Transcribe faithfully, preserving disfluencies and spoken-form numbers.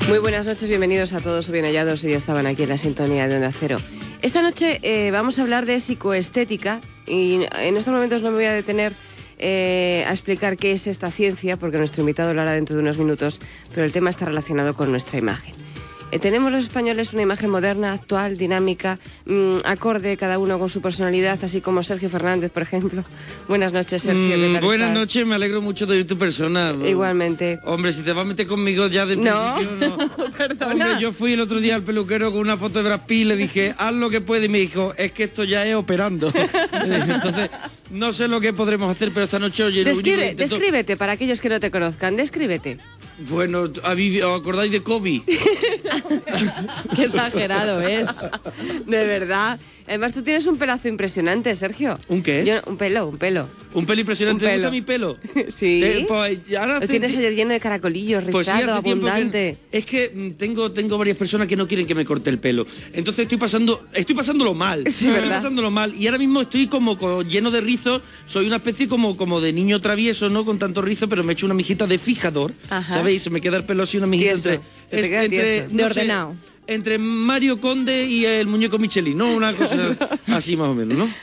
Muy buenas noches, bienvenidos a todos o bien hallados si ya estaban aquí en la sintonía de Onda Cero. Esta noche eh, vamos a hablar de psicoestética y en estos momentos no me voy a detener eh, a explicar qué es esta ciencia, porque nuestro invitado lo hará dentro de unos minutos, pero el tema está relacionado con nuestra imagen. Eh, tenemos los españoles una imagen moderna, actual, dinámica, mmm, acorde cada uno con su personalidad, así como Sergio Fernández, por ejemplo. Buenas noches, Sergio. Mm, ¿qué tal buenas estás? noches, me alegro mucho de oír tu persona. Igualmente. Hombre, si te vas a meter conmigo ya de No, principio, no. perdona. Hombre, yo fui el otro día al peluquero con una foto de Brad Pitt y le dije, haz lo que puedes, y me dijo, es que esto ya es operando. Entonces, no sé lo que podremos hacer, pero esta noche, oye, lo único Describe, que intento... Descríbete, para aquellos que no te conozcan, descríbete. Bueno, ¿os acordáis de Kobe? Qué exagerado es. De verdad. Además, tú tienes un pelazo impresionante, Sergio. ¿Un qué? Yo, un pelo, un pelo. Un pelo impresionante. Un ¿Te gusta pelo. mi pelo? Sí. Te- pues, ahora Lo hace tienes ti- lleno de caracolillos, rizado, Pues sí, hace tiempo que- abundante. Es que mm, tengo tengo varias personas que no quieren que me corte el pelo. Entonces estoy pasando estoy pasándolo mal. Sí, estoy ¿verdad? pasándolo mal y ahora mismo estoy como co- lleno de rizos. Soy una especie como como de niño travieso, ¿no? Con tanto rizo, pero me he hecho una mijita de fijador. Ajá. ¿Sabéis? Se me queda el pelo así, una mijita Tieso. entre Se te queda entre tieso. De no sé, ordenado. entre Mario Conde y el muñeco Michelin, ¿no? Una cosa así más o menos, ¿no?